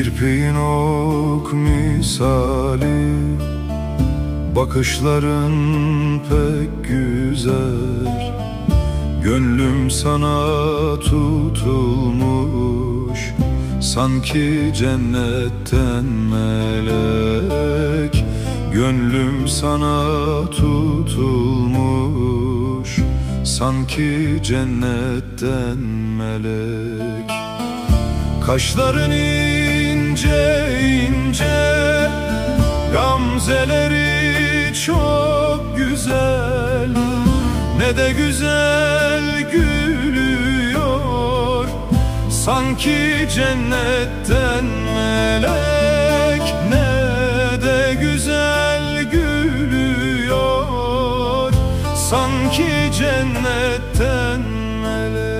Kirpiğin ok misali, bakışların pek güzel. Gönlüm sana tutulmuş, sanki cennetten melek. Gönlüm sana tutulmuş, sanki cennetten melek. Kaşların ince ince, gamzeleri çok güzel. Ne de güzel gülüyor, sanki cennetten melek. Ne de güzel gülüyor, sanki cennetten melek.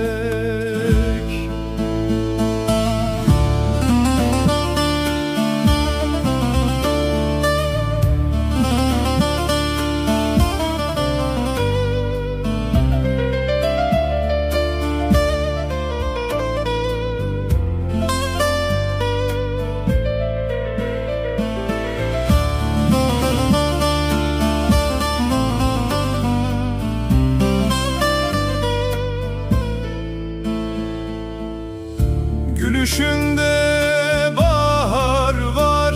Gülüşünde bahar var,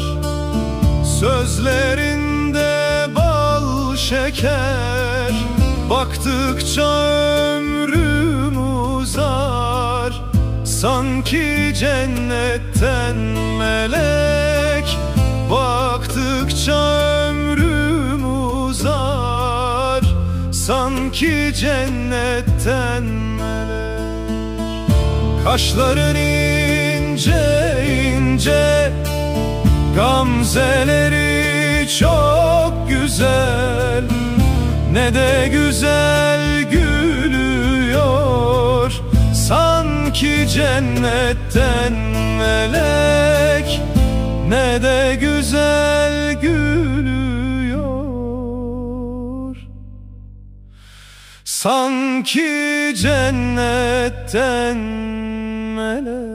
sözlerinde bal şeker. Baktıkça ömrüm uzar, sanki cennetten melek. Baktıkça ömrüm uzar, sanki cennetten melek. Kaşların ince ince, gamzeleri çok güzel. Ne de güzel gülüyor, sanki cennetten melek. Ne de güzel gülüyor, sanki cennetten melek.